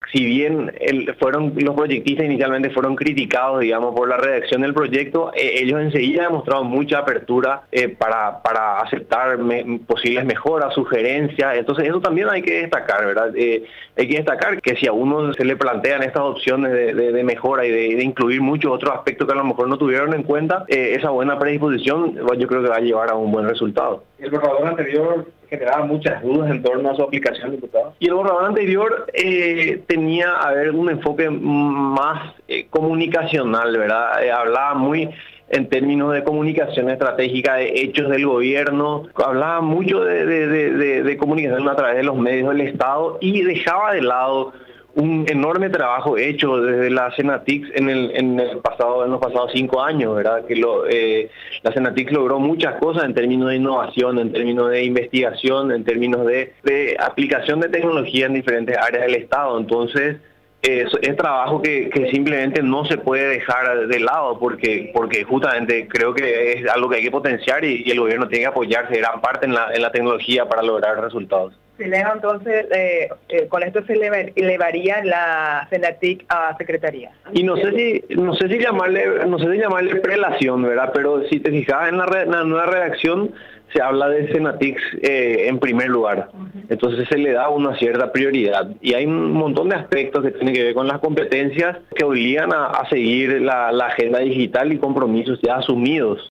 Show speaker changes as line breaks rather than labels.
si bien los proyectistas inicialmente fueron criticados, digamos, por la redacción del proyecto, ellos enseguida demostraron mucha apertura para aceptar posibles mejoras, sugerencias. Entonces eso también hay que destacar, ¿verdad? Hay que destacar que si a uno se le plantean estas opciones de mejora y de incluir muchos otros aspectos que a lo mejor no tuvieron en cuenta, esa buena predisposición yo creo que va a llevar a un buen resultado.
El borrador anterior generaba muchas dudas en torno a su aplicación, diputado.
Y el borrador anterior tenía, un enfoque más comunicacional, ¿verdad? Hablaba muy en términos de comunicación estratégica, de hechos del gobierno, hablaba mucho de comunicación a través de los medios del Estado y dejaba de lado un enorme trabajo hecho desde la Senatix en los pasados 5 años, ¿verdad? Que la Senatix logró muchas cosas en términos de innovación, en términos de investigación, en términos de aplicación de tecnología en diferentes áreas del Estado. Entonces, es trabajo que simplemente no se puede dejar de lado porque justamente creo que es algo que hay que potenciar y el gobierno tiene que apoyarse gran parte en la tecnología para lograr resultados.
Se eleva entonces, con esto se elevaría la Senatic a secretaría.
Y no sé si llamarle prelación, ¿verdad? Pero si te fijas en la nueva redacción se habla de Senatix en primer lugar. Entonces se le da una cierta prioridad. Y hay un montón de aspectos que tienen que ver con las competencias que obligan a seguir la agenda digital y compromisos ya asumidos.